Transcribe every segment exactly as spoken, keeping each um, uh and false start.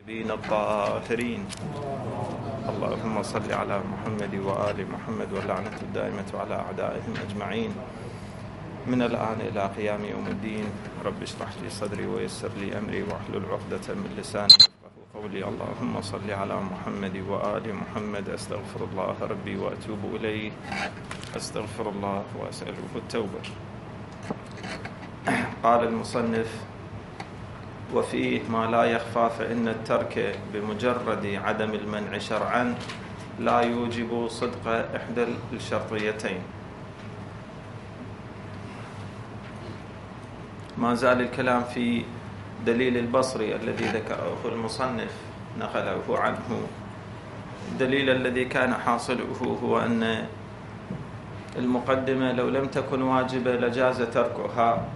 بين الطاهرين. اللهم صل على محمد وآل محمد واللعنة الدائمة على أعدائهم أجمعين من الآن إلى قيام يوم الدين. رب اشرح لي صدري ويسر لي أمري واحلل عقدة من لساني يفقهوا قولي. اللهم صل على محمد وآل محمد. أستغفر الله ربي وأتوب إليه. أستغفر الله وأسأله التوبة. قال المصنف: وفيه ما لا يخفى فإن الترك بمجرد عدم المنع شرعا لا يوجب صدق إحدى الشرطيتين. ما زال الكلام في دليل البصري الذي ذكره المصنف نقله عنه. الدليل الذي كان حاصله هو أن المقدمة لو لم تكن واجبة لجاز تركها،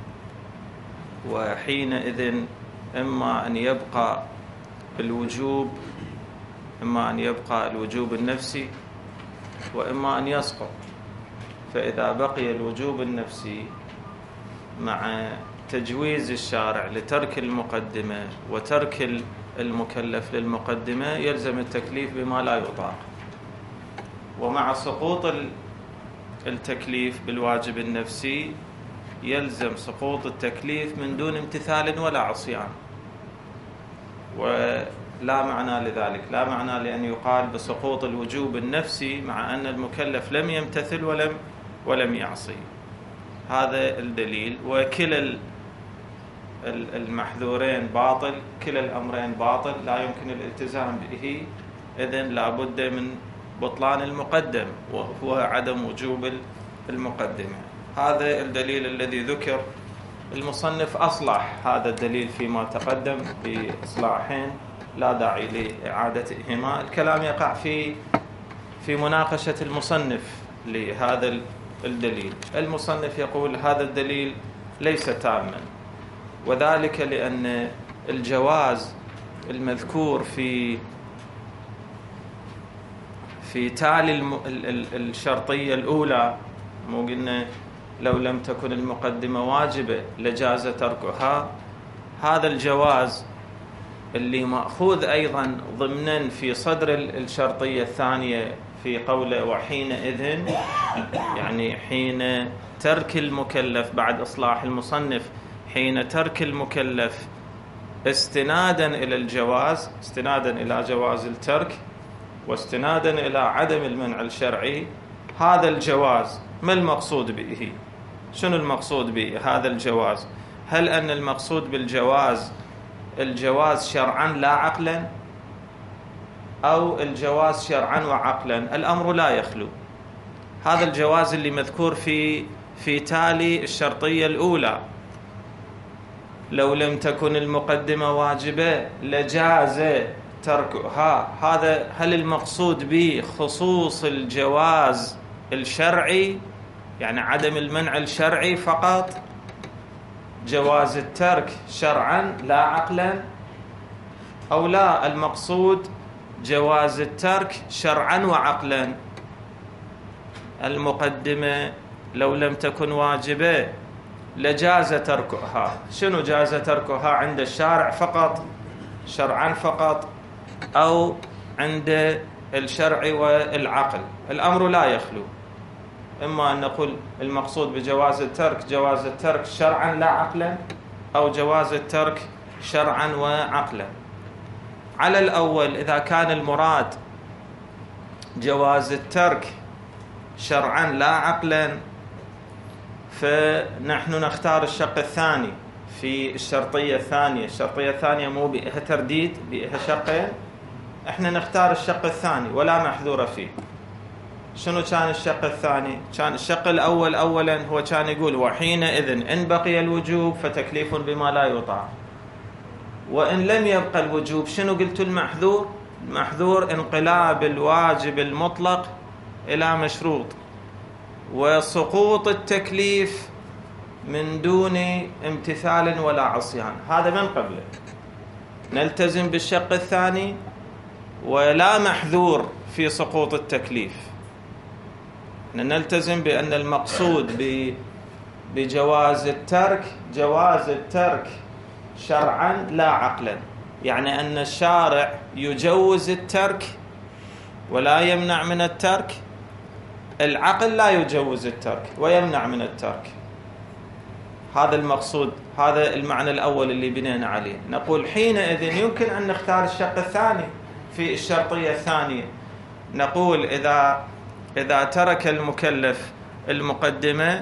وحينئذ إما أن يبقى الوجوب إما أن يبقى الوجوب النفسي وإما أن يسقط. فإذا بقي الوجوب النفسي مع تجويز الشارع لترك المقدمة وترك المكلف للمقدمة يلزم التكليف بما لا يطاق، ومع سقوط التكليف بالواجب النفسي يلزم سقوط التكليف من دون امتثال ولا عصيان. ولا معنى لذلك، لا معنى لأن يقال بسقوط الوجوب النفسي مع أن المكلف لم يمتثل ولم ولم يعصي. هذا الدليل. وكلا المحذورين باطل، كلا الأمرين باطل، لا يمكن الالتزام به. إذن لا بد من بطلان المقدم وهو عدم وجوب المقدمة. هذا الدليل الذي ذكر. المصنف أصلح هذا الدليل فيما تقدم بإصلاحين لا داعي لإعادتهما. الكلام يقع في في مناقشة المصنف لهذا الدليل. المصنف يقول هذا الدليل ليس تاما، وذلك لأن الجواز المذكور في في تالي الشرطية الأولى، مو قلنا لو لم تكن المقدمة واجبة لجاز تركها، هذا الجواز اللي مأخوذ أيضا ضمنا في صدر الشرطية الثانية في قوله وحينئذ، يعني حين ترك المكلف بعد إصلاح المصنف، حين ترك المكلف استنادا إلى الجواز، استنادا إلى جواز الترك واستنادا إلى عدم المنع الشرعي. هذا الجواز ما المقصود به؟ شنو المقصود به هذا الجواز؟ هل أن المقصود بالجواز الجواز شرعا لا عقلا، أو الجواز شرعا وعقلا؟ الأمر لا يخلو. هذا الجواز اللي مذكور في في تالي الشرطية الأولى، لو لم تكن المقدمة واجبة لجاز تركها، هذا هل المقصود به خصوص الجواز الشرعي، يعني عدم المنع الشرعي فقط، جواز الترك شرعا لا عقلا، أو لا المقصود جواز الترك شرعا وعقلا؟ المقدمة لو لم تكن واجبة لجاز تركها. شنو جاز تركها عند الشارع فقط شرعا فقط، أو عند الشرع والعقل؟ الأمر لا يخلو. إما أن نقول المقصود بجواز الترك جواز الترك شرعا لا عقلا، أو جواز الترك شرعا وعقلا. على الأول إذا كان المراد جواز الترك شرعا لا عقلا، فنحن نختار الشق الثاني في الشرطية الثانية. الشرطية الثانية مو بها ترديد، بها شقين، احنا نختار الشق الثاني ولا محذور فيه. شنو كان الشق الثاني؟ كان الشق الأول أولا هو كان يقول وحينئذ إن بقي الوجوب فتكليف بما لا يطاق، وإن لم يبقى الوجوب شنو قلت المحذور؟ المحذور انقلاب الواجب المطلق إلى مشروط، وسقوط التكليف من دون امتثال ولا عصيان. هذا من قبله. نلتزم بالشق الثاني ولا محذور في سقوط التكليف. نلتزم بأن المقصود بجواز الترك جواز الترك شرعا لا عقلا. يعني أن الشارع يجوز الترك ولا يمنع من الترك، العقل لا يجوز الترك ويمنع من الترك. هذا المقصود، هذا المعنى الأول اللي بنينا عليه. نقول حينئذ يمكن أن نختار الشق الثاني في الشرطية الثانية. نقول إذا إذا ترك المكلف المقدمة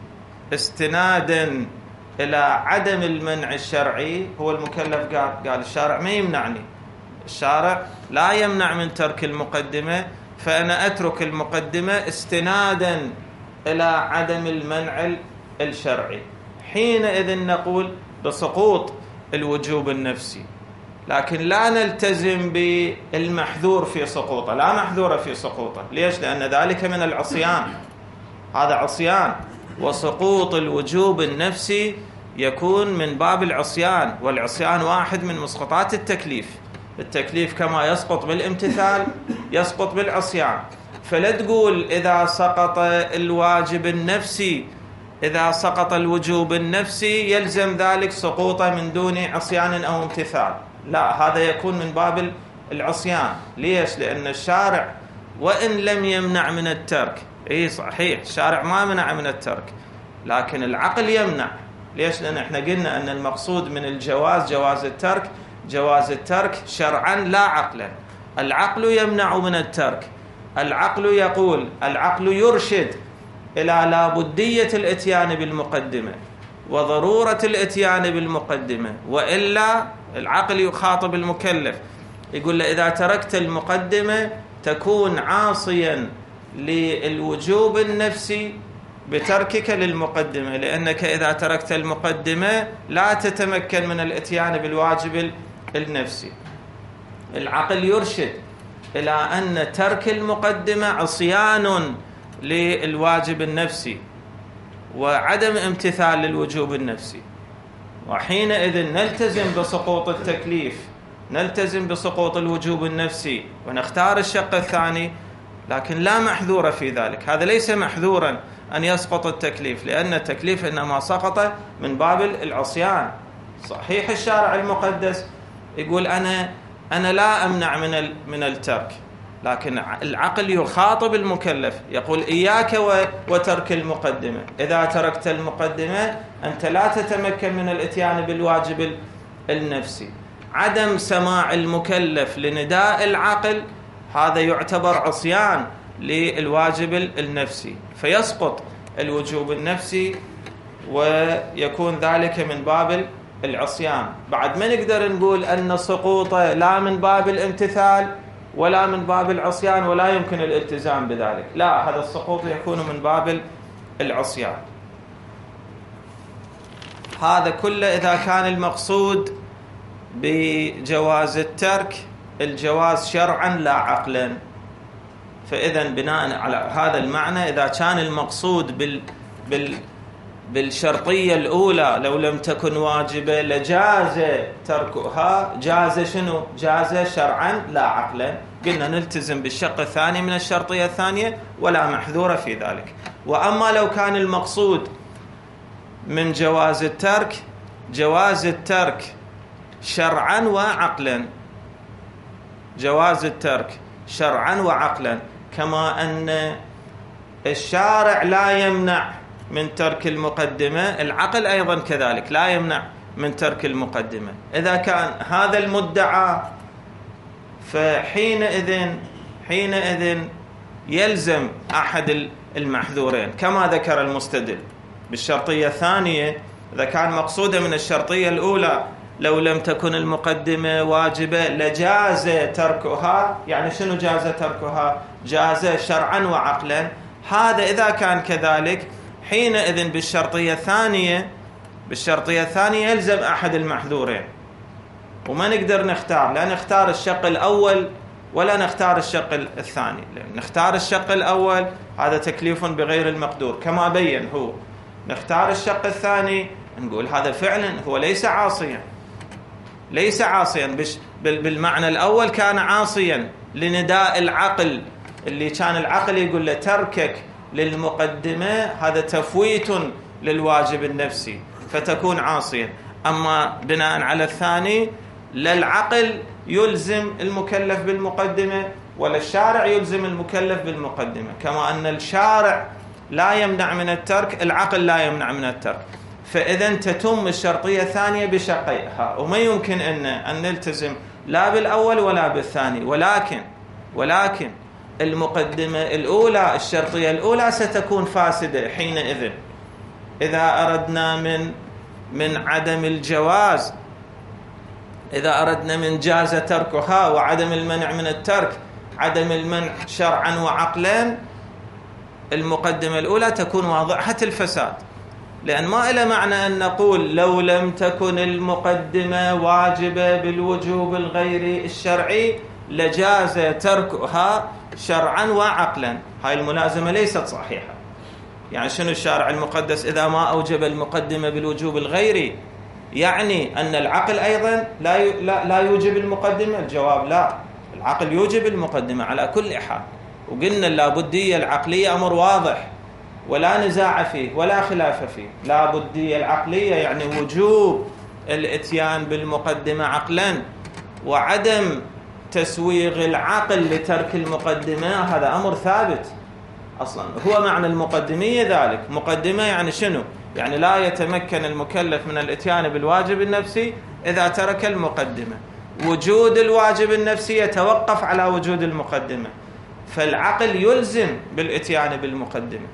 استنادا إلى عدم المنع الشرعي، هو المكلف قال قال الشارع ما يمنعني، الشارع لا يمنع من ترك المقدمة، فأنا أترك المقدمة استنادا إلى عدم المنع الشرعي. حينئذ نقول بسقوط الوجوب النفسي، لكن لا نلتزم بالمحذور في سقوطه، لا محذور في سقوطه. ليش؟ لأن ذلك من العصيان، هذا عصيان، وسقوط الوجوب النفسي يكون من باب العصيان، والعصيان واحد من مسقطات التكليف. التكليف كما يسقط بالامتثال يسقط بالعصيان. فلا تقول إذا سقط الواجب النفسي، إذا سقط الوجوب النفسي يلزم ذلك سقوطه من دون عصيان أو امتثال، لا، هذا يكون من باب العصيان. ليش؟ لأن الشارع وإن لم يمنع من الترك، إيه صحيح الشارع ما منع من الترك، لكن العقل يمنع. ليش؟ لأن احنا قلنا أن المقصود من الجواز جواز الترك، جواز الترك شرعا لا عقلا. العقل يمنع من الترك، العقل يقول، العقل يرشد إلى لابدية الإتيان بالمقدمة وضرورة الإتيان بالمقدمة، وإلا العقل يخاطب المكلف يقول له إذا تركت المقدمة تكون عاصيا للوجوب النفسي بتركك للمقدمة، لأنك إذا تركت المقدمة لا تتمكن من الإتيان بالواجب النفسي. العقل يرشد إلى أن ترك المقدمة عصيان للواجب النفسي وعدم امتثال للوجوب النفسي، وحينئذ نلتزم بسقوط التكليف، نلتزم بسقوط الوجوب النفسي ونختار الشق الثاني، لكن لا محذور في ذلك. هذا ليس محذورا أن يسقط التكليف، لأن التكليف إنما سقط من باب العصيان. صحيح الشارع المقدس يقول أنا أنا لا أمنع من من الترك، لكن العقل يخاطب المكلف يقول إياك وترك المقدمة، إذا تركت المقدمة أنت لا تتمكن من الإتيان بالواجب النفسي. عدم سماع المكلف لنداء العقل هذا يعتبر عصيان للواجب النفسي، فيسقط الوجوب النفسي ويكون ذلك من باب العصيان. بعد ما نقدر نقول أن سقوطه لا من باب الامتثال ولا من باب العصيان ولا يمكن الالتزام بذلك، لا، هذا السقوط يكون من باب العصيان. هذا كله إذا كان المقصود بجواز الترك الجواز شرعا لا عقلا. فإذا بناء على هذا المعنى إذا كان المقصود بال بال بالشرطية الأولى لو لم تكن واجبة لجاز تركها، جاز شنو؟ جاز شرعا لا عقلا. قلنا نلتزم بالشق الثاني من الشرطية الثانية ولا محذور في ذلك. وأما لو كان المقصود من جواز الترك جواز الترك شرعا وعقلا، جواز الترك شرعا وعقلا، كما أن الشارع لا يمنع من ترك المقدمة، العقل أيضا كذلك لا يمنع من ترك المقدمة. إذا كان هذا المدعى فحينئذ حينئذ يلزم أحد المحذورين كما ذكر المستدل بالشرطية الثانية. إذا كان مقصودا من الشرطية الأولى لو لم تكن المقدمة واجبة لجاز تركها، يعني شنو جاز تركها؟ جاز شرعا وعقلا. هذا إذا كان كذلك حينئذ بالشرطية الثانية بالشرطية الثانية يلزم أحد المحذورين، وما نقدر نختار، لا نختار الشق الأول ولا نختار الشق الثاني. نختار الشق الأول هذا تكليف بغير المقدور كما بين هو، نختار الشق الثاني نقول هذا فعلا هو ليس عاصيا، ليس عاصيا بالمعنى الأول كان عاصيا لنداء العقل، اللي كان العقل يقول له تركك للمقدمة هذا تفويت للواجب النفسي فتكون عاصيا. أما بناء على الثاني لا العقل يلزم المكلف بالمقدمة ولا الشارع يلزم المكلف بالمقدمة، كما أن الشارع لا يمنع من الترك، العقل لا يمنع من الترك. فإذا تتم الشرطية الثانية بشقيها، وما يمكن أن أن نلتزم لا بالأول ولا بالثاني. ولكن ولكن المقدمة الأولى، الشرطية الأولى ستكون فاسدة حينئذ إذا أردنا من من عدم الجواز، إذا أردنا من جاز تركها وعدم المنع من الترك، عدم المنع شرعا وعقلا، المقدمة الأولى تكون واضحة الفساد. لأن ما إلى معنى أن نقول لو لم تكن المقدمة واجبة بالوجوب الغيري الشرعي لجاز تركها شرعا وعقلا. هاي الملازمة ليست صحيحة. يعني شنو الشارع المقدس إذا ما أوجب المقدمة بالوجوب الغيري يعني أن العقل أيضا لا لا لا يوجب المقدمة؟ الجواب لا، العقل يوجب المقدمة على كل حال. وقلنا اللابدية العقلية أمر واضح ولا نزاع فيه ولا خلاف فيه. لابدية العقلية يعني وجوب الاتيان بالمقدمة عقلا، وعدم تسويغ العقل لترك المقدمة هذا أمر ثابت أصلا. هو معنى المقدمية ذلك. مقدمة يعني شنو؟ يعني لا يتمكن المكلف من الاتيان بالواجب النفسي إذا ترك المقدمة. وجود الواجب النفسي يتوقف على وجود المقدمة، فالعقل يلزم بالاتيان بالمقدمة.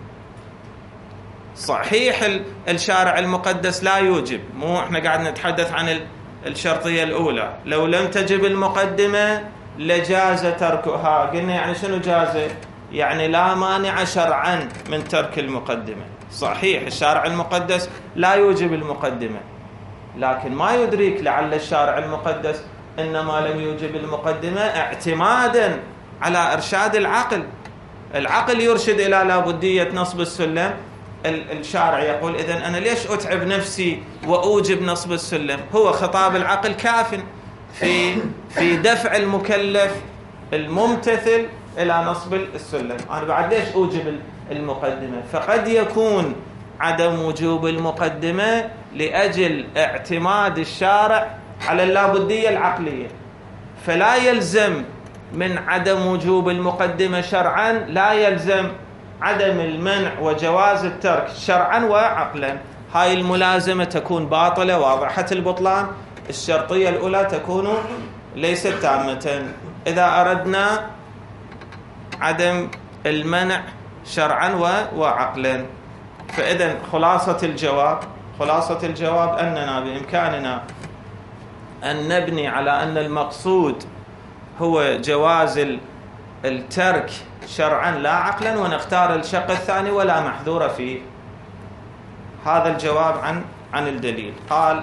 صحيح الشارع المقدس لا يوجب، مو احنا قاعد نتحدث عن الشرطية الأولى، لو لم تجب المقدمة لجاز تركها. قلنا يعني شنو جازة؟ يعني لا مانع شرعا من ترك المقدمة. صحيح الشارع المقدس لا يوجب المقدمة، لكن ما يدرك لعل الشارع المقدس إنما لم يوجب المقدمة اعتمادا على إرشاد العقل. العقل يرشد إلى لابدية نصب السلم، الشارع يقول إذن أنا ليش أتعب نفسي وأوجب نصب السلم؟ هو خطاب العقل كاف في في دفع المكلف الممتثل إلى نصب السلم. أنا بعد ليش أوجب المقدمة؟ فقد يكون عدم وجوب المقدمة لأجل اعتماد الشارع على اللابدية العقلية، فلا يلزم من عدم وجوب المقدمة شرعا، لا يلزم عدم المنع وجواز الترك شرعا وعقلا. هاي الملازمة تكون باطلة واضحة البطلان. الشرطية الأولى تكون ليست تامة إذا أردنا عدم المنع شرعا وعقلا. فإذا خلاصة الجواب خلاصة الجواب أننا بإمكاننا أن نبني على أن المقصود هو جواز الترك شرعا لا عقلا، ونختار الشق الثاني ولا محذور فيه. هذا الجواب عن عن الدليل. قال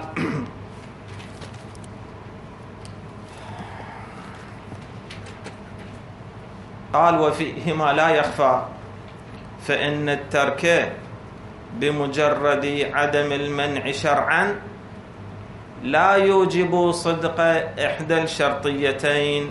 قال وفيه ما لا يخفى، فإن الترك بمجرد عدم المنع شرعا لا يوجب صدق إحدى الشرطيتين.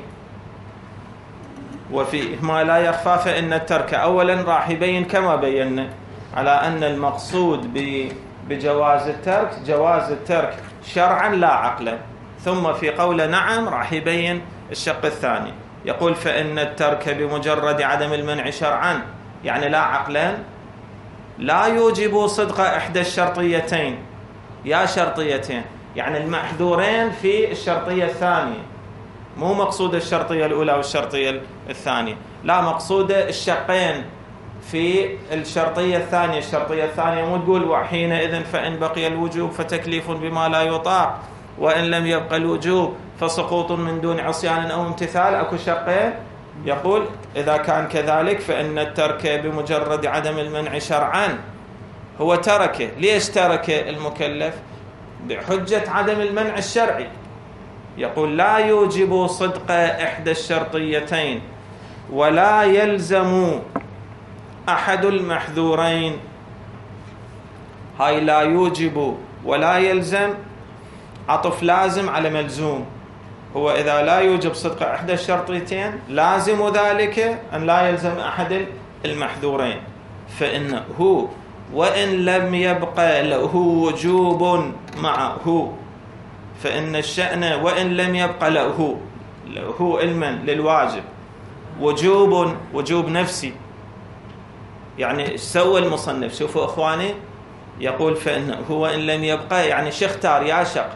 وفيه ما لا يخفى فإن الترك أولا راح يبين كما بينا على أن المقصود بجواز الترك جواز الترك شرعا لا عقلا. ثم في قول نعم راح يبين الشق الثاني، يقول فإن الترك بمجرد عدم المنع شرعا يعني لا عقلا لا يوجب صدق إحدى الشرطيتين. يا شرطيتين يعني المحذورين في الشرطية الثانية، مو مقصود الشرطية الأولى والشرطية الثانية، لا مقصود الشقين في الشرطية الثانية. الشرطية الثانية مو تقول وحينئذ فإن بقي الوجوب فتكليف بما لا يطاق، وإن لم يبقى الوجوب فسقوط من دون عصيان أو امتثال. أكو شقين. يقول إذا كان كذلك فإن الترك بمجرد عدم المنع شرعا هو تركه. ليش ترك المكلف؟ بحجة عدم المنع الشرعي. يقول لا يوجب صدق إحدى الشرطيتين ولا يلزم أحد المحذورين. هاي لا يوجب ولا يلزم عطف لازم على ملزوم. هو إذا لا يوجب صدق إحدى الشرطيتين لازم ذلك أن لا يلزم أحد المحذورين، فإنه وإن لم يبقى له وجوب معه فإن الشأن وإن لم يبقى له هو علما للواجب وجوب وجوب نفسي. يعني ايش سوى المصنف؟ شوفوا اخواني، يقول فإن هو إن لم يبقى، يعني شو اختار يا شق؟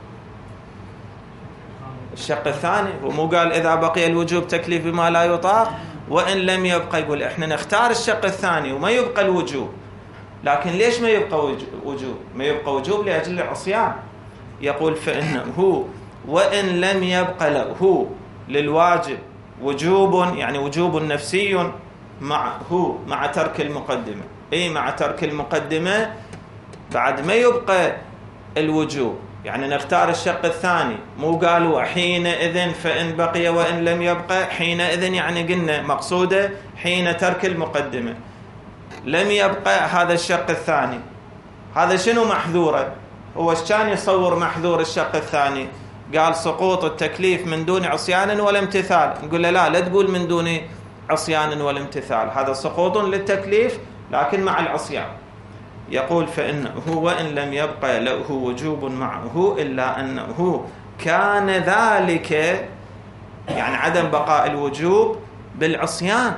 الشق الثاني. ومو قال إذا بقي الوجوب تكليف بما لا يطاق وإن لم يبقى، يقول إحنا نختار الشق الثاني وما يبقى الوجوب. لكن ليش ما يبقى وجوب؟ ما يبقى وجوب لأجل العصيان. يقول فإنه وإن لم يبقى له للواجب وجوب، يعني وجوب نفسي معه مع ترك المقدمة. أي مع ترك المقدمة بعد ما يبقى الوجوب، يعني نختار الشق الثاني. مو قالوا حينئذ فإن بقي وإن لم يبقى، حينئذ يعني قلنا مقصوده حين ترك المقدمة. لم يبقى هذا الشق الثاني، هذا شنو محذوره؟ هو ايش كان يصور محذور الشق الثاني؟ قال سقوط التكليف من دون عصيان ولا امتثال. نقول له لا، لا تقول من دون عصيان ولا امتثال، هذا سقوط للتكليف لكن مع العصيان. يقول فإنه وإن لم يبقى له وجوب معه إلا أنه كان ذلك، يعني عدم بقاء الوجوب بالعصيان.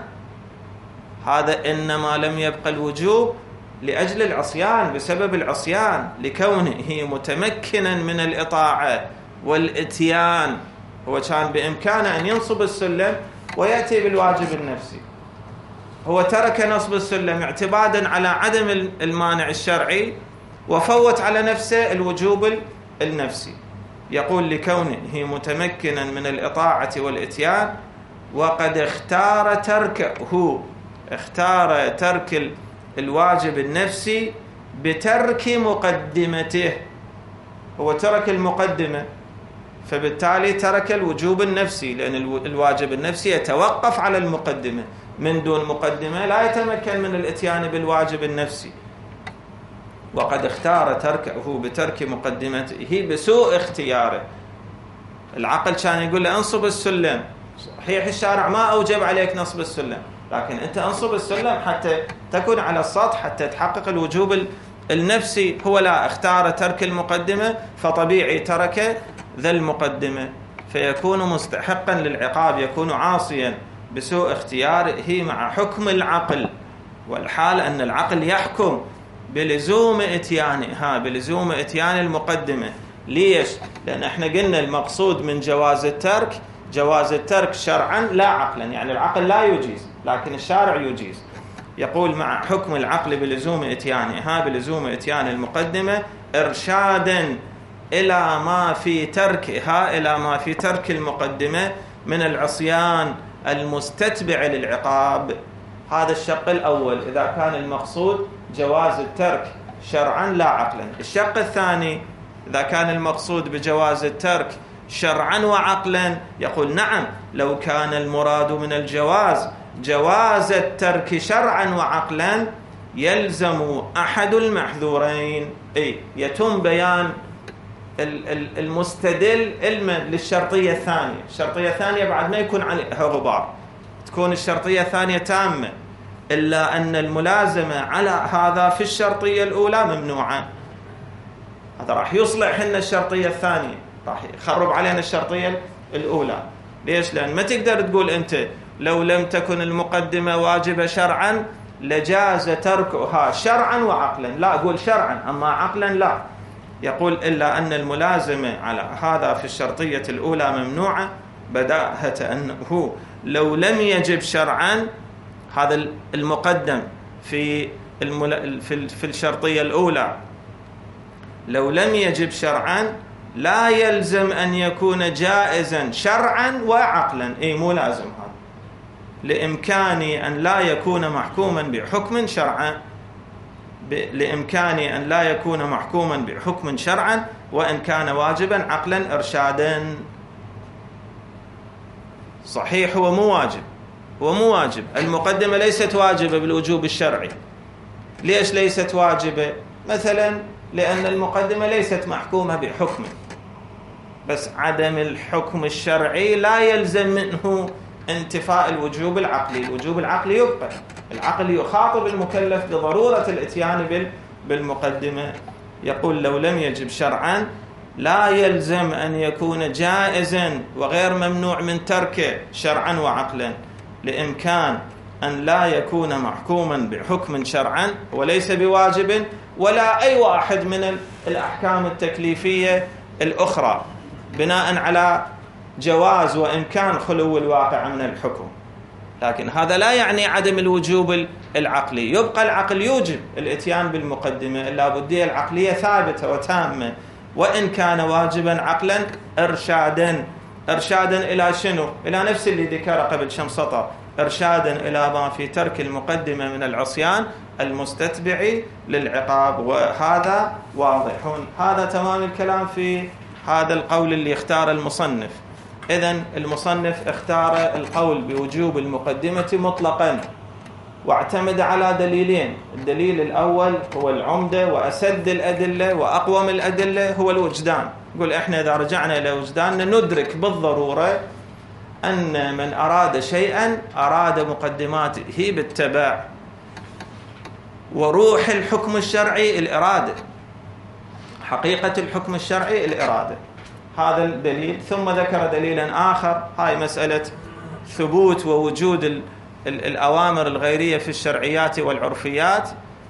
هذا إنما لم يبقى الوجوب لأجل العصيان، بسبب العصيان، لكونه متمكنا من الإطاعة والإتيان. هو كان بإمكانه أن ينصب السلم ويأتي بالواجب النفسي، هو ترك نصب السلم اعتمادا على عدم المانع الشرعي وفوت على نفسه الوجوب النفسي. يقول لكونه متمكنا من الإطاعة والإتيان وقد اختار تركه، اختار ترك الواجب النفسي بترك مقدمته. هو ترك المقدمة فبالتالي ترك الوجوب النفسي، لأن الواجب النفسي يتوقف على المقدمة، من دون مقدمة لا يتمكن من الاتيان بالواجب النفسي. وقد اختار تركه بترك مقدمته بسوء اختياره. العقل كان يقول له انصب السلم، صحيح الشارع ما أوجب عليك نصب السلم، لكن أنت انصب السلم حتى تكون على السطح، حتى تحقق الوجوب النفسي. هو لا، اختار ترك المقدمة فطبيعي ترك ذا المقدمة، فيكون مستحقا للعقاب، يكون عاصيا بسوء اختياره مع حكم العقل. والحال أن العقل يحكم بلزوم اتيانها، بلزوم اتيان المقدمة. ليش؟ لأن احنا قلنا المقصود من جواز الترك جواز الترك شرعا لا عقلا، يعني العقل لا يجيز لكن الشارع يجيز. يقول مع حكم العقل بلزوم اتيانها، بلزوم اتيان المقدمة إرشادا إلى ما في تركها، إلى ما في ترك المقدمة من العصيان المستتبع للعقاب. هذا الشق الأول إذا كان المقصود جواز الترك شرعا لا عقلا. الشق الثاني إذا كان المقصود بجواز الترك شرعا وعقلا، يقول نعم، لو كان المراد من الجواز جواز الترك شرعا وعقلا يلزم أحد المحذورين. أي يتم بيان المستدل علما للشرطية الثانية. الشرطية الثانية بعد ما يكون عليها غبار، تكون الشرطية الثانية تامة، إلا أن الملازمة على هذا في الشرطية الأولى ممنوعة. هذا راح يصلح لنا الشرطية الثانية، راح يخرب علينا الشرطية الأولى. ليش؟ لأن ما تقدر تقول أنت لو لم تكن المقدمة واجبة شرعا لجاز تركها شرعا وعقلا، لا، أقول شرعا أما عقلا لا. يقول إلا أن الملازمة على هذا في الشرطية الأولى ممنوعة، بداهة أنه لو لم يجب شرعا، هذا المقدم في في الشرطية الأولى لو لم يجب شرعا لا يلزم أن يكون جائزا شرعا وعقلا. إيه مو لازم هذا، لإمكاني أن لا يكون محكوما بحكم شرعا، لإمكاني أن لا يكون محكوما بحكم شرعا وإن كان واجبا عقلا إرشادا. صحيح هو مو واجب، هو مو واجب، المقدمة ليست واجبة بالوجوب الشرعي. ليش ليست واجبة؟ مثلا لأن المقدمة ليست محكومة بحكم، بس عدم الحكم الشرعي لا يلزم منه انتفاء الوجوب العقلي. الوجوب العقلي يبقى، العقل يخاطب المكلف بضرورة الاتيان بالمقدمة. يقول لو لم يجب شرعا لا يلزم أن يكون جائزا وغير ممنوع من تركه شرعا وعقلا، لإمكان أن لا يكون محكوما بحكم شرعا وليس بواجب ولا أي واحد من الأحكام التكليفية الأخرى، بناء على جواز وإمكان خلو الواقع من الحكم. لكن هذا لا يعني عدم الوجوب العقلي، يبقى العقل يوجب الاتيان بالمقدمة، اللابدية العقلية ثابتة وتامة، وإن كان واجبا عقلا إرشادا. إرشادا إلى شنو؟ إلى نفس اللي ذكره قبل شم سطر، إرشادا إلى ما في ترك المقدمة من العصيان المستتبع للعقاب، وهذا واضح. هذا تمام الكلام في هذا القول اللي اختار المصنف. إذن المصنف اختار القول بوجوب المقدمة مطلقا، واعتمد على دليلين. الدليل الأول هو العمدة وأسد الأدلة وأقوم الأدلة هو الوجدان. يقول إحنا إذا رجعنا إلى وجداننا ندرك بالضرورة أن من أراد شيئا أراد مقدماته بالتبع، وروح الحكم الشرعي الإرادة، حقيقة الحكم الشرعي الإرادة. هذا الدليل. ثم ذكر دليلا آخر، هاي مسألة ثبوت ووجود ال ال الأوامر الغيرية في الشرعيات والعرفيات،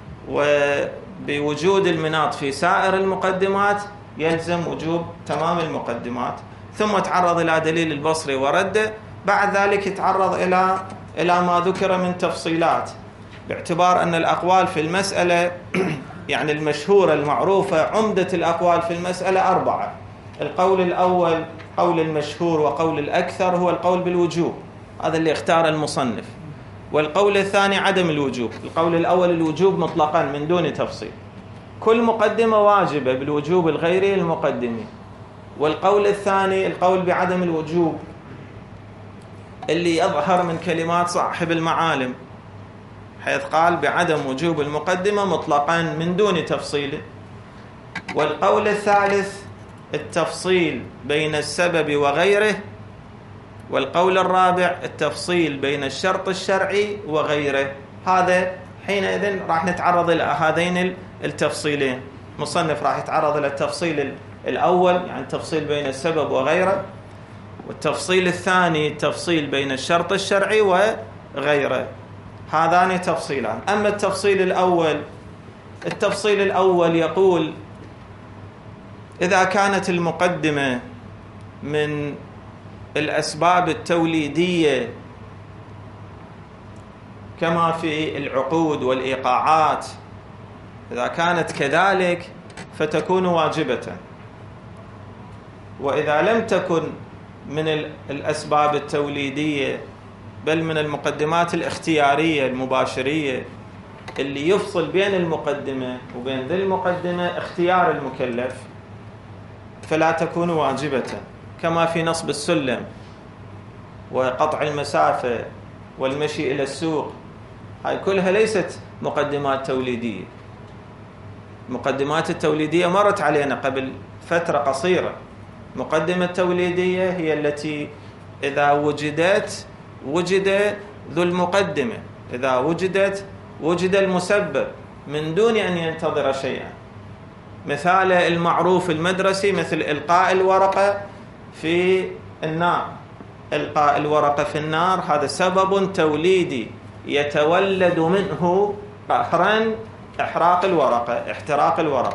وبوجود المناط في سائر المقدمات يلزم وجوب تمام المقدمات. ثم تعرض إلى دليل البصري ورده، بعد ذلك يتعرض إلى إلى ما ذكر من تفصيلات، باعتبار أن الأقوال في المسألة يعني المشهورة المعروفة، عمدة الأقوال في المسألة أربعة. القول الأول قول المشهور وقول الأكثر هو القول بالوجوب، هذا اللي اختار المصنف. والقول الثاني عدم الوجوب. القول الأول الوجوب مطلقا من دون تفصيل، كل مقدمة واجبة بالوجوب الغيري المقدمة. والقول الثاني القول بعدم الوجوب، اللي يظهر من كلمات صاحب المعالم، حيث قال بعدم وجوب المقدمة مطلقا من دون تفصيل. والقول الثالث التفصيل بين السبب وغيره. والقول الرابع التفصيل بين الشرط الشرعي وغيره. هذا حينئذ راح نتعرض إلى هذين التفصيلين. مصنف راح يتعرض إلى التفصيل الأول، يعني التفصيل بين السبب وغيره، والتفصيل الثاني التفصيل بين الشرط الشرعي وغيره. هذان تفصيلان. أما التفصيل الأول، التفصيل الأول يقول إذا كانت المقدمة من الأسباب التوليدية كما في العقود والإيقاعات، إذا كانت كذلك فتكون واجبة. وإذا لم تكن من الأسباب التوليدية بل من المقدمات الاختيارية المباشرية اللي يفصل بين المقدمة وبين ذي المقدمة اختيار المكلف، فلا تكون واجبة، كما في نصب السلم وقطع المسافة والمشي إلى السوق. هاي كلها ليست مقدمات توليدية. المقدمات التوليدية مرت علينا قبل فترة قصيرة. مقدمة توليدية هي التي إذا وجدت وجد ذو المقدمة، إذا وجدت وجد المسبب من دون أن ينتظر شيئا. مثال المعروف المدرسي مثل إلقاء الورقة في النار. إلقاء الورقة في النار هذا سبب توليدي يتولد منه قهرا إحراق الورقة، احتراق الورقة.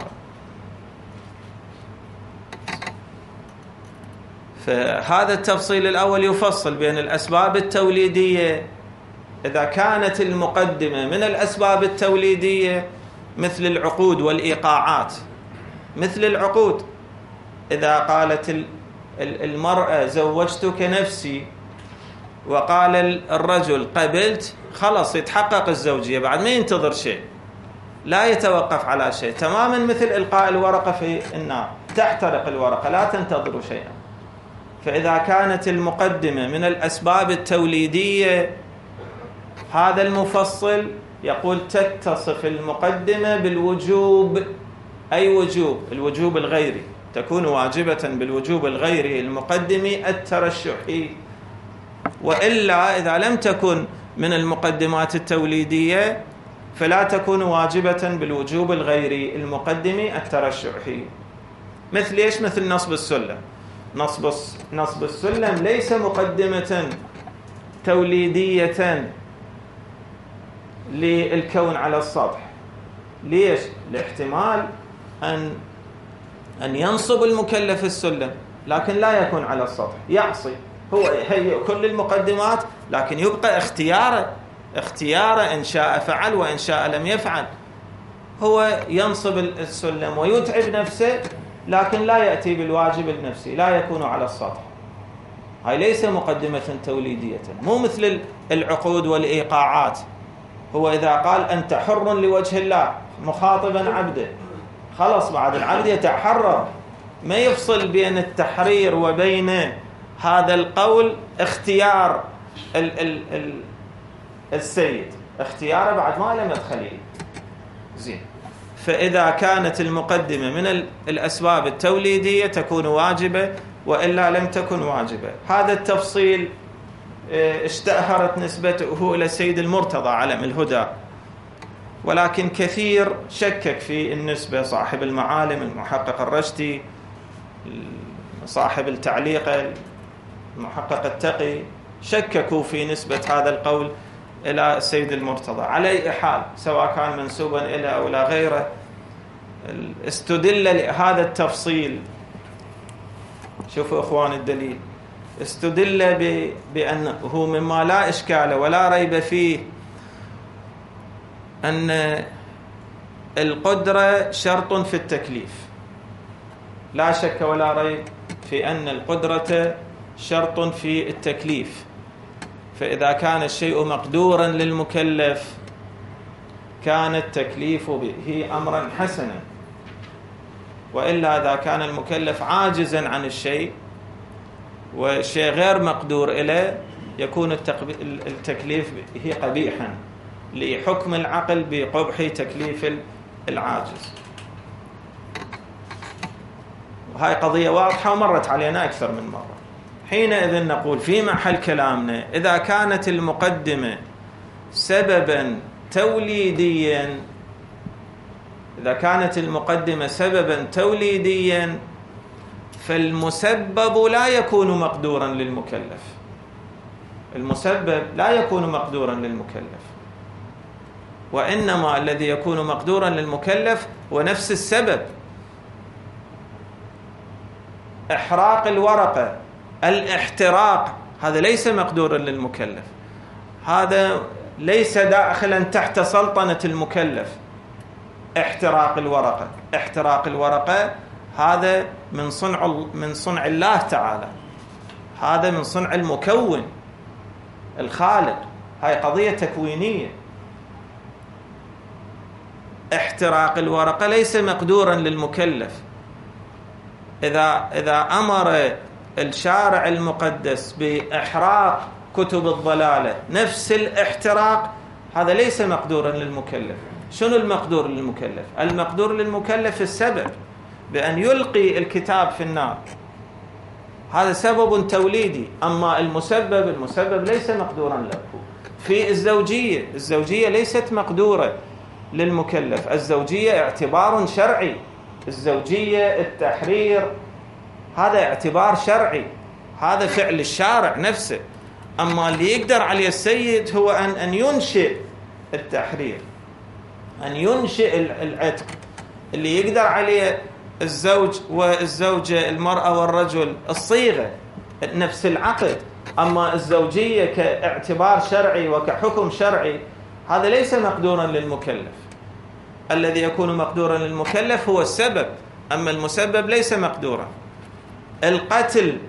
فهذا التفصيل الأول يفصل بين الأسباب التوليدية. إذا كانت المقدمة من الأسباب التوليدية مثل العقود والإيقاعات، مثل العقود إذا قالت المرأة زوجتك نفسي وقال الرجل قبلت، خلاص يتحقق الزوجية، بعد ما ينتظر شيء، لا يتوقف على شيء. تماما مثل إلقاء الورقة في النار، تحترق الورقة لا تنتظر شيئا. فإذا كانت المقدمة من الأسباب التوليدية، هذا المفصل يقول تتصف المقدمة بالوجوب. أي وجوب؟ الوجوب الغيري، تكون واجبة بالوجوب الغيري المقدمي الترشحي. وإلا إذا لم تكن من المقدمات التوليدية فلا تكون واجبة بالوجوب الغيري المقدمي الترشحي. مثل إيش؟ مثل نصب السلم. نصب نصب السلم ليس مقدمة توليدية للكون على السطح. ليش؟ لاحتمال أن أن ينصب المكلف السلم لكن لا يكون على السطح، يعصي، هو هي كل المقدمات لكن يبقى اختياره اختياره إن شاء فعل وإن شاء لم يفعل. هو ينصب السلم ويتعب نفسه لكن لا يأتي بالواجب النفسي، لا يكون على السطح. هاي ليس مقدمة توليدية، مو مثل العقود والإيقاعات. هو إذا قال أنت حر لوجه الله مخاطبا عبده، خلص بعد العبد يتحرر، ما يفصل بين التحرير وبين هذا القول اختيار ال ال ال السيد، اختياره بعد ما لم يدخل زين. فإذا كانت المقدمة من الأسباب التوليدية تكون واجبة وإلا لم تكن واجبة. هذا التفصيل اشتهرت نسبته إلى السيد المرتضى علم الهدى، ولكن كثير شكك في النسبة. صاحب المعالم المحقق الرشدي، صاحب التعليق المحقق التقي، شككوا في نسبة هذا القول إلى السيد المرتضى. على أي حال سواء كان منسوبا إلى أو لا غيره، استدل لهذا التفصيل. شوفوا إخوان الدليل، استدل بأنه مما لا إشكال ولا ريب فيه أن القدرة شرط في التكليف. لا شك ولا ريب في أن القدرة شرط في التكليف. فإذا كان الشيء مقدورا للمكلف كان التكليف به أمرا حسنا، وإلا إذا كان المكلف عاجزا عن الشيء والشيء غير مقدور إليه يكون التكليف به قبيحا لحكم العقل بقبح تكليف العاجز. وهي قضية واضحة ومرت علينا أكثر من مرة. حينئذ نقول في محل كلامنا إذا كانت المقدمة سببا توليديا إذا كانت المقدمة سببا توليديا فالمسبب لا يكون مقدورا للمكلف. المسبب لا يكون مقدورا للمكلف، وإنما الذي يكون مقدورا للمكلف هو نفس السبب. إحراق الورقة، الاحتراق، هذا ليس مقدورا للمكلف، هذا ليس داخلا تحت سلطنة المكلف. احتراق الورقة احتراق الورقة هذا من صنع من صنع الله تعالى، هذا من صنع المكون الخالق، هاي قضية تكوينية. احتراق الورقة ليس مقدورا للمكلف. إذا إذا أمر الشارع المقدس بإحراق كتب الضلالة نفس الاحتراق، هذا ليس مقدورا للمكلف. شنو المقدور للمكلف؟ المقدور للمكلف السبب بأن يلقي الكتاب في النار، هذا سبب توليدي. أما المسبب المسبب ليس مقدورا له. في الزوجية الزوجية ليست مقدورة للمكلف، الزوجية اعتبار شرعي، الزوجية التحرير هذا اعتبار شرعي، هذا فعل الشارع نفسه. أما اللي يقدر عليه السيد هو أن أن ينشئ التحرير، أن ينشئ العتق. اللي يقدر عليه الزوج والزوجة، المرأة والرجل، الصيغة نفس العقد. أما الزوجية كاعتبار شرعي وكحكم شرعي هذا ليس مقدورا للمكلف. الذي يكون مقدورا للمكلف هو السبب، أما المسبب ليس مقدورا. القتل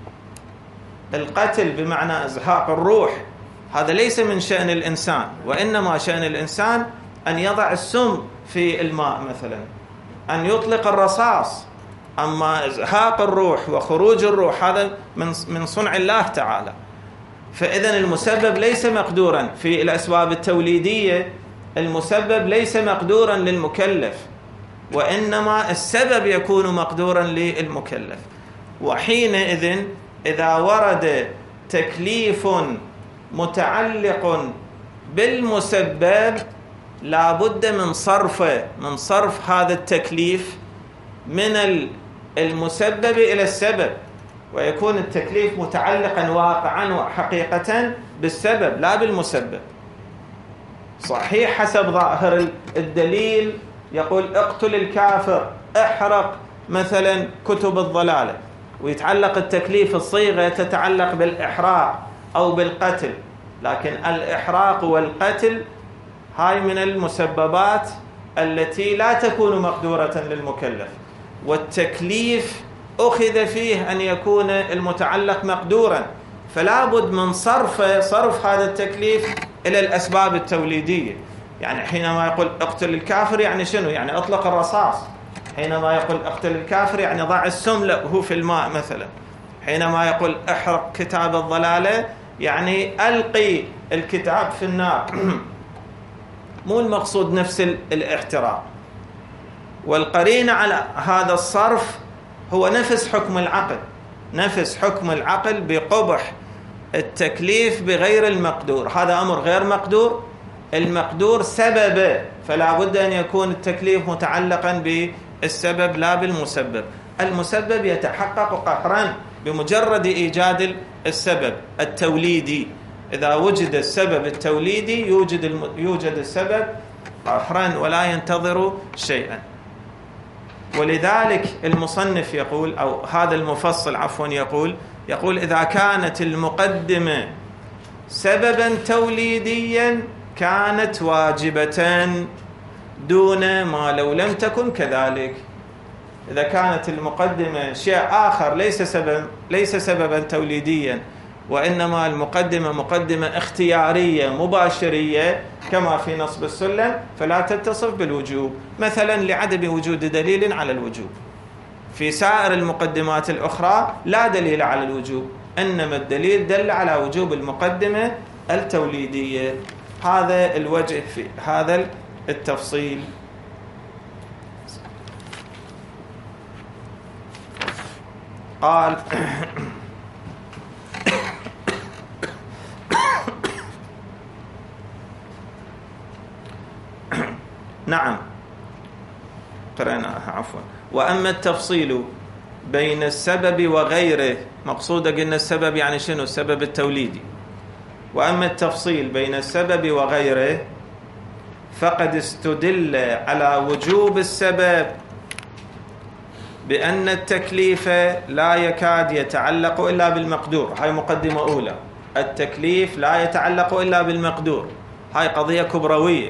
القتل بمعنى إزهاق الروح هذا ليس من شأن الإنسان، وإنما شأن الإنسان أن يضع السم في الماء مثلا، أن يطلق الرصاص. أما إزهاق الروح وخروج الروح هذا من من صنع الله تعالى. فإذن المسبب ليس مقدورا في الأسباب التوليدية، المسبب ليس مقدورا للمكلف، وإنما السبب يكون مقدورا للمكلف. وحينئذ إذا ورد تكليف متعلق بالمسبب لا بد من صرفه من صرف هذا التكليف من المسبب إلى السبب، ويكون التكليف متعلقا واقعا وحقيقة بالسبب لا بالمسبب. صحيح حسب ظاهر الدليل يقول اقتل الكافر، احرق مثلا كتب الضلالة، ويتعلق التكليف الصيغة تتعلق بالإحراق أو بالقتل، لكن الإحراق والقتل هاي من المسببات التي لا تكون مقدورة للمكلف، والتكليف أخذ فيه أن يكون المتعلق مقدورا، فلا بد من صرف صرف هذا التكليف إلى الأسباب التوليدية. يعني حينما يقول اقتل الكافر يعني شنو؟ يعني اطلق الرصاص. حينما يقول اقتل الكافر يعني ضع السم له في الماء مثلا. حينما يقول احرق كتاب الضلالة يعني ألقي الكتاب في النار. مو المقصود نفس الاحتراق. والقرينة على هذا الصرف هو نفس حكم العقل، نفس حكم العقل بقبح التكليف بغير المقدور. هذا أمر غير مقدور، المقدور سبب، فلا بد أن يكون التكليف متعلقا بالسبب لا بالمسبب. المسبب يتحقق قهرا بمجرد إيجاد السبب التوليدي. إذا وجد السبب التوليدي يوجد الم... يوجد السبب قهرا ولا ينتظر شيئا. ولذلك المصنف يقول، أو هذا المفصل عفوا يقول يقول إذا كانت المقدمة سببا توليديا كانت واجبة دون ما لو لم تكن كذلك. إذا كانت المقدمة شيء آخر ليس سبب ليس سببا توليديا، وإنما المقدمة مقدمة اختيارية مباشرية كما في نصب السلم، فلا تتصف بالوجوب، مثلا لعدم وجود دليل على الوجوب. في سائر المقدمات الأخرى لا دليل على الوجوب، إنما الدليل دل على وجوب المقدمة التوليدية. هذا الوجه في هذا التفصيل. قال نعم قرأناها عفوا. وأما التفصيل بين السبب وغيره، مقصودة قلنا السبب يعني شنو؟ السبب التوليدي. وأما التفصيل بين السبب وغيره فقد استدل على وجوب السبب بأن التكليف لا يكاد يتعلق إلا بالمقدور. هاي مقدمة أولى، التكليف لا يتعلق إلا بالمقدور، هاي قضية كبروية.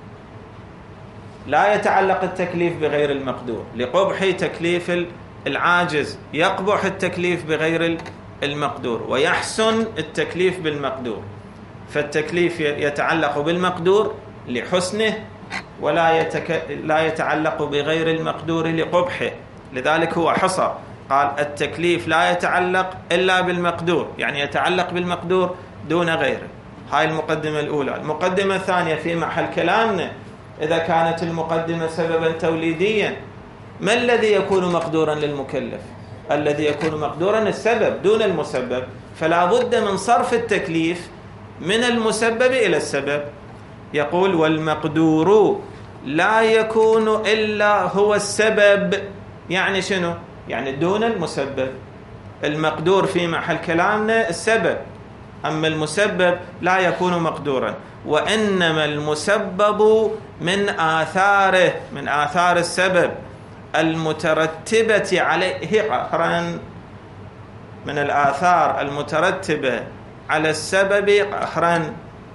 لا يتعلق التكليف بغير المقدور لقبح تكليف العاجز، يقبح التكليف بغير المقدور ويحسن التكليف بالمقدور. فالتكليف يتعلق بالمقدور لحسنه، ولا يتك... لا يتعلق بغير المقدور لقبحه. لذلك هو حصر قال التكليف لا يتعلق إلا بالمقدور، يعني يتعلق بالمقدور دون غيره. هاي المقدمة الأولى. المقدمة الثانية في محل كلامنا، إذا كانت المقدمة سببا توليديا ما الذي يكون مقدورا للمكلف؟ الذي يكون مقدورا السبب دون المسبب، فلا بد من صرف التكليف من المسبب إلى السبب. يقول والمقدور لا يكون إلا هو السبب، يعني شنو؟ يعني دون المسبب. المقدور في محل كلامنا السبب، أما المسبب لا يكون مقدورا، وإنما المسبب من آثاره، من آثار السبب المترتبة عليه قهرا، من الآثار المترتبة على السبب قهرا.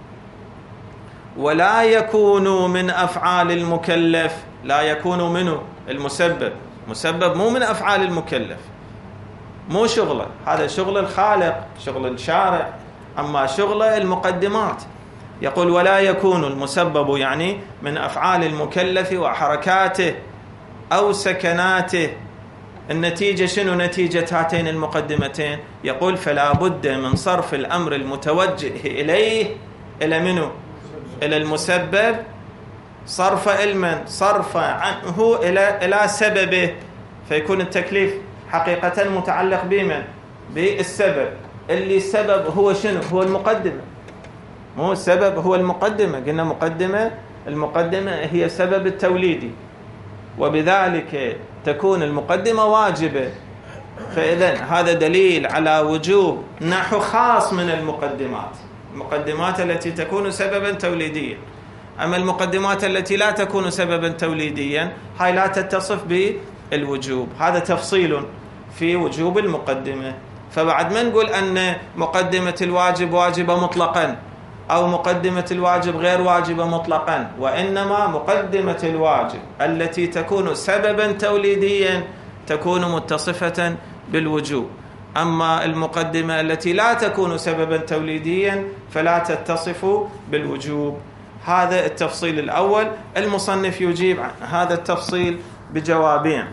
ولا يكون من أفعال المكلف، لا يكون منه المسبب، مسبب مو من أفعال المكلف، مو شغله، هذا شغل الخالق شغل الشارع، أما شغل المقدمات. يقول ولا يكون المسبب يعني من أفعال المكلف وحركاته أو سكناته. النتيجة شنو نتيجة هاتين المقدمتين؟ يقول فلا بد من صرف الأمر المتوجه إليه إلى منه؟ إلى المسبب، صرف علما صرف عنه إلى إلى سببه، فيكون التكليف حقيقة متعلق بمن؟ بالسبب، اللي السبب هو شنو؟ هو المقدمة، مو السبب هو المقدمة. قلنا مقدمة، المقدمة هي السبب التوليدي، وبذلك تكون المقدمة واجبة. فإذا هذا دليل على وجوب نحو خاص من المقدمات، المقدمات التي تكون سببا توليديا. أما المقدمات التي لا تكون سببا توليديا هاي لا تتصف بالوجوب. هذا تفصيل في وجوب المقدمة. فبعد ما نقول أن مقدمة الواجب واجبة مطلقا أو مقدمة الواجب غير واجبة مطلقا، وإنما مقدمة الواجب التي تكون سببا توليديا تكون متصفة بالوجوب. أما المقدمة التي لا تكون سببا توليديا فلا تتصف بالوجوب. هذا التفصيل الأول. المصنف يجيب عن هذا التفصيل بجوابين.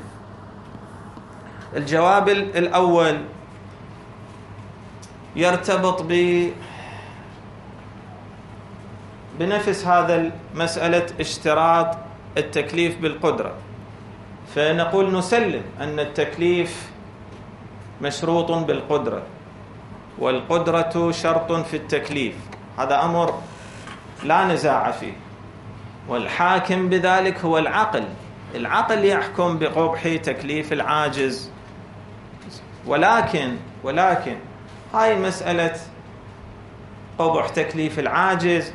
الجواب الأول يرتبط ب بنفس هذا المسألة اشتراط التكليف بالقدرة. فنقول نسلم أن التكليف مشروط بالقدرة، والقدرة شرط في التكليف، هذا أمر لا نزاع فيه، والحاكم بذلك هو العقل. العقل يحكم بقبح تكليف العاجز. ولكن ولكن هاي مسألة قبح تكليف العاجز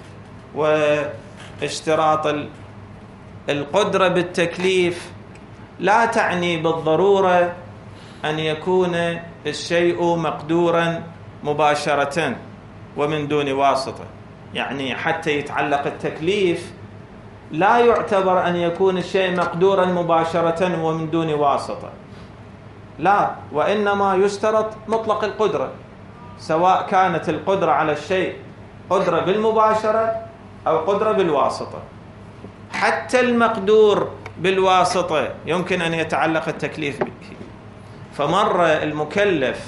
واشتراط القدرة بالتكليف لا تعني بالضرورة أن يكون الشيء مقدورا مباشرة ومن دون واسطة. يعني حتى يتعلق التكليف لا يعتبر أن يكون الشيء مقدورا مباشرة ومن دون واسطة، لا، وإنما يشترط مطلق القدرة، سواء كانت القدرة على الشيء قدرة بالمباشرة أو قدرة بالواسطة. حتى المقدور بالواسطة يمكن أن يتعلق التكليف به. فمرة المكلف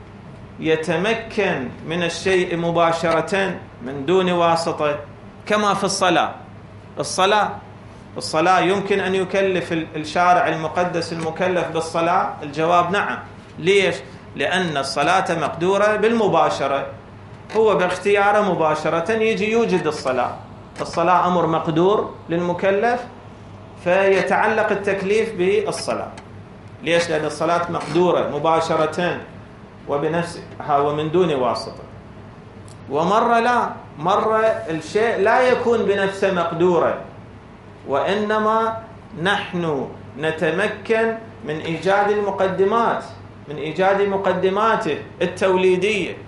يتمكن من الشيء مباشرة من دون واسطة، كما في الصلاة. الصلاة الصلاة يمكن أن يكلف الشارع المقدس المكلف بالصلاة؟ الجواب نعم. ليش؟ لأن الصلاة مقدورة بالمباشرة، هو باختياره مباشرة يجي يوجد الصلاة. الصلاة أمر مقدور للمكلف فيتعلق التكليف بالصلاة. ليش؟ لأن الصلاة مقدورة مباشرة وبنفسها ومن دون واسطة. ومرة لا، مرة الشيء لا يكون بنفسه مقدورا، وإنما نحن نتمكن من إيجاد المقدمات، من إيجاد مقدماته التوليدية،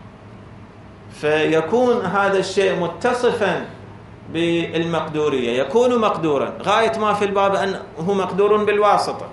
فيكون هذا الشيء متصفا بالمقدورية، يكون مقدورا غاية ما في الباب أنه مقدور بالواسطة.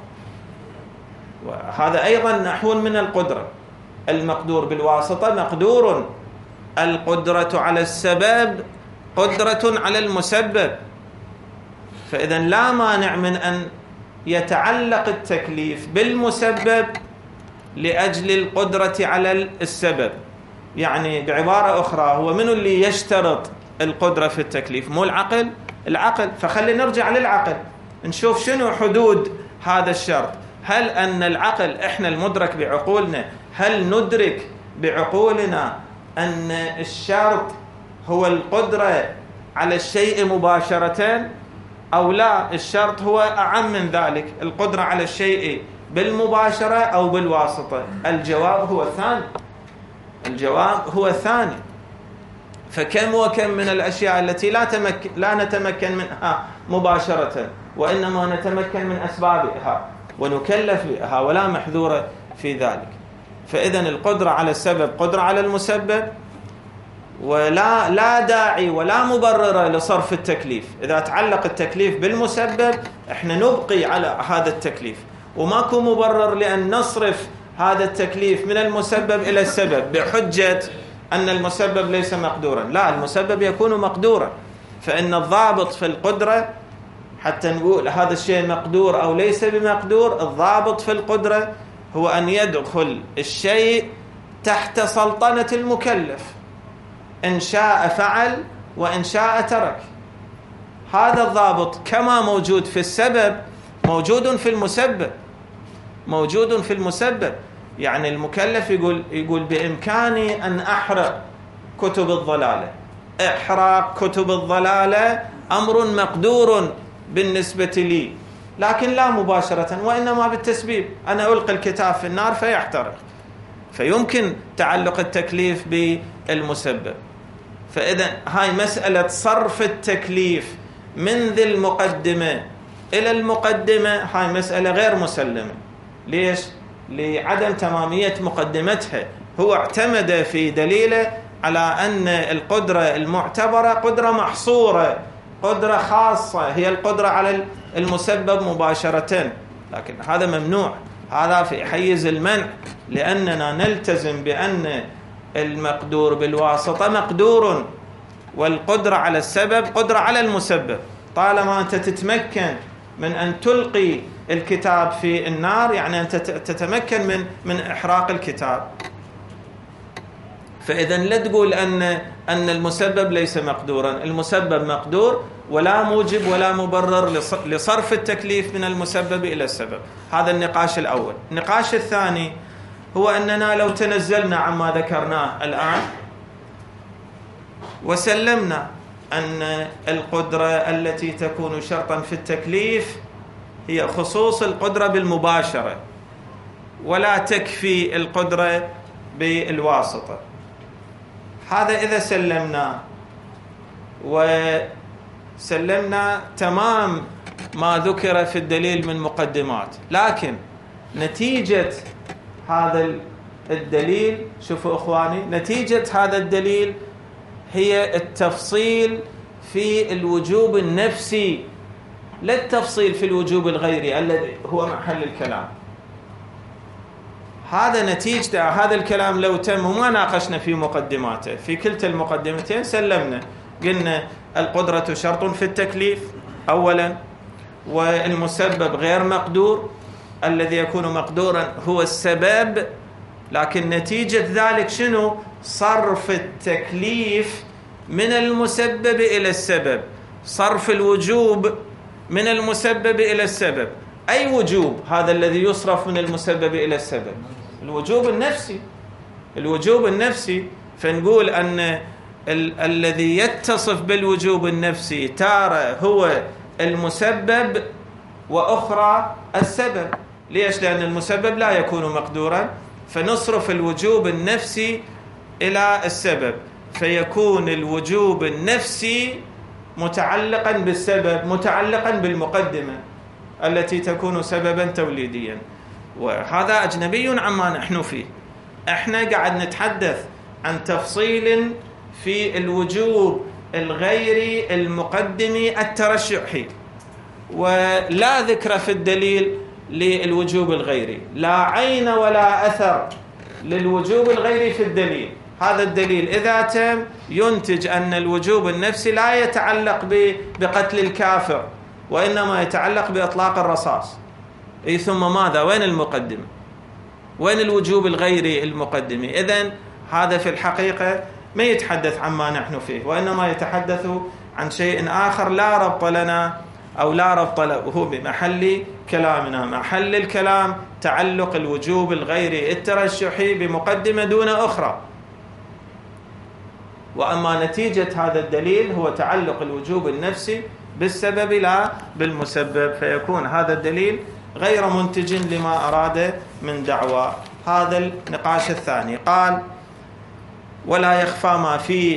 وهذا أيضا نحو من القدرة. المقدور بالواسطة مقدور، القدرة على السبب قدرة على المسبب. فإذا لا مانع من أن يتعلق التكليف بالمسبب لأجل القدرة على السبب. يعني بعبارة أخرى، هو من اللي يشترط القدرة في التكليف؟ مو العقل؟ العقل. فخلي نرجع للعقل نشوف شنو حدود هذا الشرط. هل أن العقل، إحنا المدرك بعقولنا، هل ندرك بعقولنا أن الشرط هو القدرة على الشيء مباشرة أو لا؟ الشرط هو أعم من ذلك، القدرة على الشيء بالمباشرة أو بالواسطة. الجواب هو الثاني، الجواب هو الثاني. فكم وكم من الأشياء التي لا, تمكن لا نتمكن منها مباشرة، وإنما نتمكن من أسبابها ونكلف بها ولا محذورة في ذلك. فإذا القدرة على السبب قدرة على المسبب، ولا لا داعي ولا مبرر لصرف التكليف. إذا تعلق التكليف بالمسبب احنا نبقي على هذا التكليف، وماكو مبرر لأن نصرف هذا التكليف من المسبب إلى السبب بحجة أن المسبب ليس مقدورا. لا، المسبب يكون مقدورا. فإن الضابط في القدرة حتى نقول هذا الشيء مقدور أو ليس بمقدور، الضابط في القدرة هو أن يدخل الشيء تحت سلطنة المكلف، إن شاء فعل وإن شاء ترك. هذا الضابط كما موجود في السبب موجود في المسبب، موجود في المسبب. يعني المكلف يقول يقول بإمكاني أن أحرق كتب الضلالة. إحراق كتب الضلالة أمر مقدور بالنسبة لي، لكن لا مباشرة وإنما بالتسبيب، أنا ألقي الكتاب في النار فيحترق، فيمكن تعلق التكليف بالمسبب. فإذا هاي مسألة صرف التكليف من ذي المقدمة إلى المقدمة هاي مسألة غير مسلمة. ليش؟ لعدم تمامية مقدمتها. هو اعتمد في دليله على أن القدرة المعتبرة قدرة محصورة، قدرة خاصة، هي القدرة على المسبب مباشرة، لكن هذا ممنوع، هذا في حيز المنع، لأننا نلتزم بأن المقدور بالواسطة مقدور، والقدرة على السبب قدرة على المسبب. طالما أنت تتمكن من أن تلقي الكتاب في النار يعني أنت تتمكن من من إحراق الكتاب. فإذا لا تقول أن أن المسبب ليس مقدورا، المسبب مقدور ولا موجب ولا مبرر لصرف التكليف من المسبب إلى السبب. هذا النقاش الأول. النقاش الثاني هو أننا لو تنزلنا عما ذكرناه الآن وسلمنا أن القدرة التي تكون شرطا في التكليف هي خصوص القدرة بالمباشرة ولا تكفي القدرة بالواسطة، هذا إذا سلمنا وسلمنا تمام ما ذكر في الدليل من مقدمات، لكن نتيجة هذا الدليل، شوفوا إخواني، نتيجة هذا الدليل هي التفصيل في الوجوب النفسي، لا التفصيل في الوجوب الغيري الذي هو محل الكلام. هذا نتيجة هذا الكلام لو تم وما ناقشنا في مقدماته، في كلتا المقدمتين سلمنا، قلنا القدرة شرط في التكليف أولا، والمسبب غير مقدور، الذي يكون مقدورا هو السبب، لكن نتيجة ذلك شنو؟ صرف التكليف من المسبب إلى السبب، صرف الوجوب من المسبب إلى السبب. أي وجوب هذا الذي يصرف من المسبب إلى السبب؟ الوجوب النفسي، الوجوب النفسي. فنقول أن ال- الذي يتصف بالوجوب النفسي تارة هو المسبب وأخرى السبب. ليش؟ لأن المسبب لا يكون مقدورا، فنصرف الوجوب النفسي إلى السبب، فيكون الوجوب النفسي متعلقا بالسبب، متعلقا بالمقدمة التي تكون سببا توليديا، وهذا أجنبي عما نحن فيه. احنا قاعد نتحدث عن تفصيل في الوجوب الغيري المقدمي الترشحي، ولا ذكر في الدليل للوجوب الغيري، لا عين ولا أثر للوجوب الغيري في الدليل. هذا الدليل إذا تم ينتج أن الوجوب النفسي لا يتعلق بقتل الكافر، وإنما يتعلق بإطلاق الرصاص. إيه ثم ماذا؟ وين المقدمة؟ وين الوجوب الغيري المقدمي؟ إذن هذا في الحقيقة ما يتحدث عما نحن فيه، وإنما يتحدث عن شيء آخر لا ربط لنا أو لا ربط له بمحل كلامنا. محل الكلام تعلق الوجوب الغيري الترشحي بمقدمة دون أخرى، وأما نتيجة هذا الدليل هو تعلق الوجوب النفسي بالسبب لا بالمسبب، فيكون هذا الدليل غير منتج لما أراد من دعوى. هذا النقاش الثاني. قال ولا يخفى ما فيه،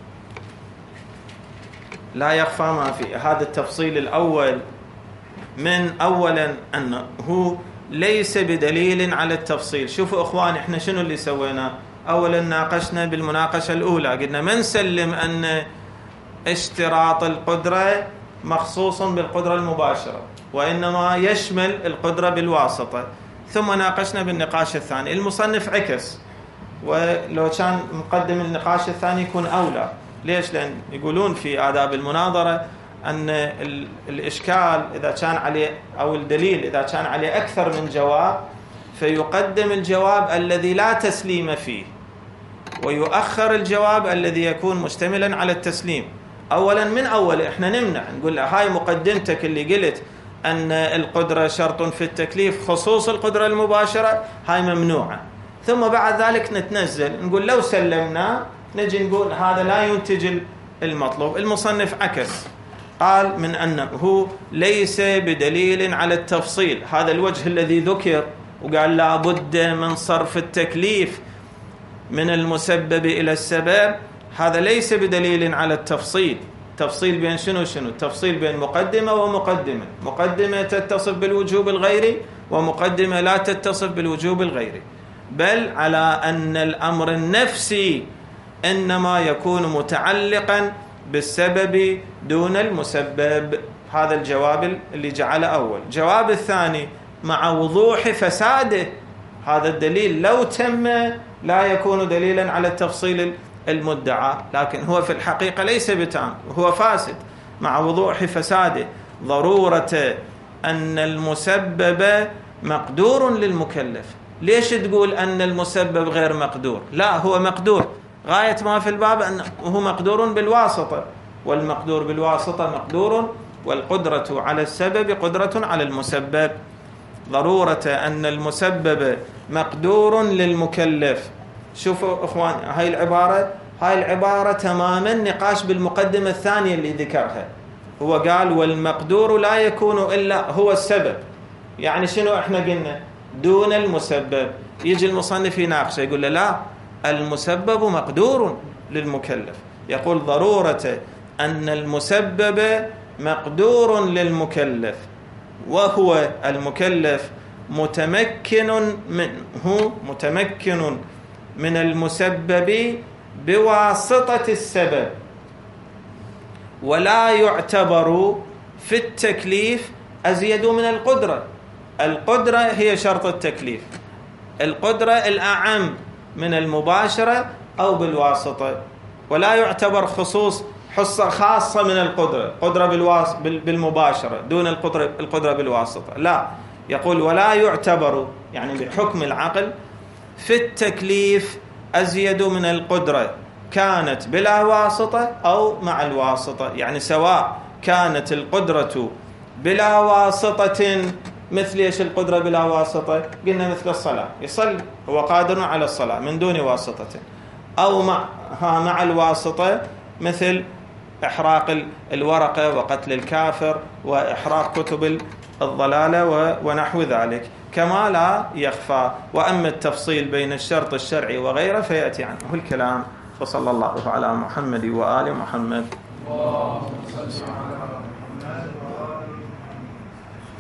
لا يخفى ما فيه. هذا التفصيل الأول من أولا أنه ليس بدليل على التفصيل. شوفوا إخوان، إحنا شنو اللي سوينا؟ أولا ناقشنا بالمناقشة الأولى، قلنا ما نسلم أن اشتراط القدرة مخصوص بالقدرة المباشرة، وإنما يشمل القدرة بالواسطة. ثم ناقشنا بالنقاش الثاني. المصنف عكس، ولو كان مقدم النقاش الثاني يكون أولى. ليش؟ لأن يقولون في آداب المناظرة أن الإشكال إذا كان عليه أو الدليل إذا كان عليه أكثر من جواب فيقدم الجواب الذي لا تسليم فيه، ويؤخر الجواب الذي يكون مشتملا على التسليم. أولا من أول إحنا نمنع، نقول له هاي مقدمتك اللي قلت أن القدرة شرط في التكليف خصوص القدرة المباشرة، هاي ممنوعة. ثم بعد ذلك نتنزل نقول لو سلمنا نجي نقول هذا لا ينتج المطلوب. المصنف عكس، قال من أنه ليس بدليل على التفصيل، هذا الوجه الذي ذكر وقال لا بد من صرف التكليف من المسبب إلى السبب، هذا ليس بدليل على التفصيل. تفصيل بين شنو شنو؟ التفصيل بين مقدمة ومقدمة، مقدمة تتصف بالوجوب الغيري ومقدمة لا تتصف بالوجوب الغيري، بل على أن الأمر النفسي إنما يكون متعلقا بالسبب دون المسبب. هذا الجواب اللي جعله أول. جواب الثاني مع وضوح فساده، هذا الدليل لو تم لا يكون دليلا على التفصيل المدعى، لكن هو في الحقيقة ليس بتام، هو فاسد مع وضوح فساده. ضرورة أن المسبب مقدور للمكلف. ليش تقول أن المسبب غير مقدور؟ لا، هو مقدور، غاية ما في الباب أنه هو مقدور بالواسطة، والمقدور بالواسطة مقدور، والقدرة على السبب قدرة على المسبب. ضرورة أن المسبب مقدور للمكلف. شوفوا إخوان، هاي العبارة هاي العبارة تماما نقاش بالمقدمة الثانية اللي ذكرها. هو قال والمقدور لا يكون إلا هو السبب، يعني شنو احنا قلنا؟ دون المسبب. يجي المصنف يناقشه يقول له لا، المسبب مقدور للمكلف. يقول ضرورة أن المسبب مقدور للمكلف، وهو المكلف متمكن منه متمكن من المسبب بواسطة السبب، ولا يعتبر في التكليف أزيد من القدرة. القدرة هي شرط التكليف، القدرة الأعم من المباشرة أو بالواسطة، ولا يعتبر خصوص حصة خاصة من القدرة، قدرة بالواس بالمباشرة دون القدرة القدرة بالواسطة، لا. يقول ولا يعتبر يعني بحكم العقل في التكليف أزيد من القدرة، كانت بلا واسطة أو مع الواسطة. يعني سواء كانت القدرة بلا واسطة، مثل ايش القدرة بلا واسطة؟ قلنا مثل الصلاة، يصلي هو قادر على الصلاة من دون واسطة، أو مع مع الواسطة مثل إحراق الورقة وقتل الكافر وإحراق كتب الضلالة ونحو ذلك، كما لا يخفى. وأما التفصيل بين الشرط الشرعي وغيره فيأتي عنه الكلام. وصلى الله على محمد وآل محمد.